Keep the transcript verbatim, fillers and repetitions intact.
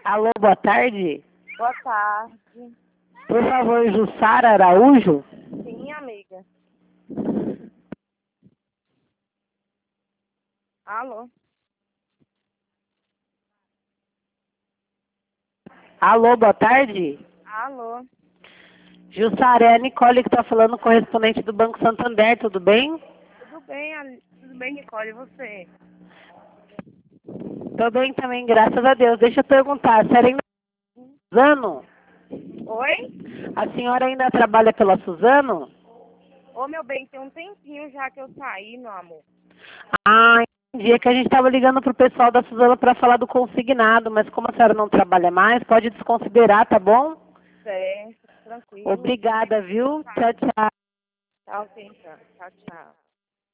Alô, boa tarde. Boa tarde. Por favor, Jussara Araújo? Sim, amiga. Alô? Alô, boa tarde. Alô? Jussara, é a Nicole que está falando, correspondente do Banco Santander, tudo bem? Tudo bem, Ali- tudo bem, Nicole, e você? Tô bem também, graças a Deus. Deixa eu perguntar, a senhora ainda é Suzano? Oi? A senhora ainda trabalha pela Suzano? Ô, meu bem, tem um tempinho já que eu saí, meu amor. Ah, entendi. É que a gente estava ligando pro pessoal da Suzano para falar do consignado, mas como a senhora não trabalha mais, pode desconsiderar, tá bom? Certo, tranquilo. Obrigada, viu? Tchau, tchau. Tchau, então. Tchau, tchau.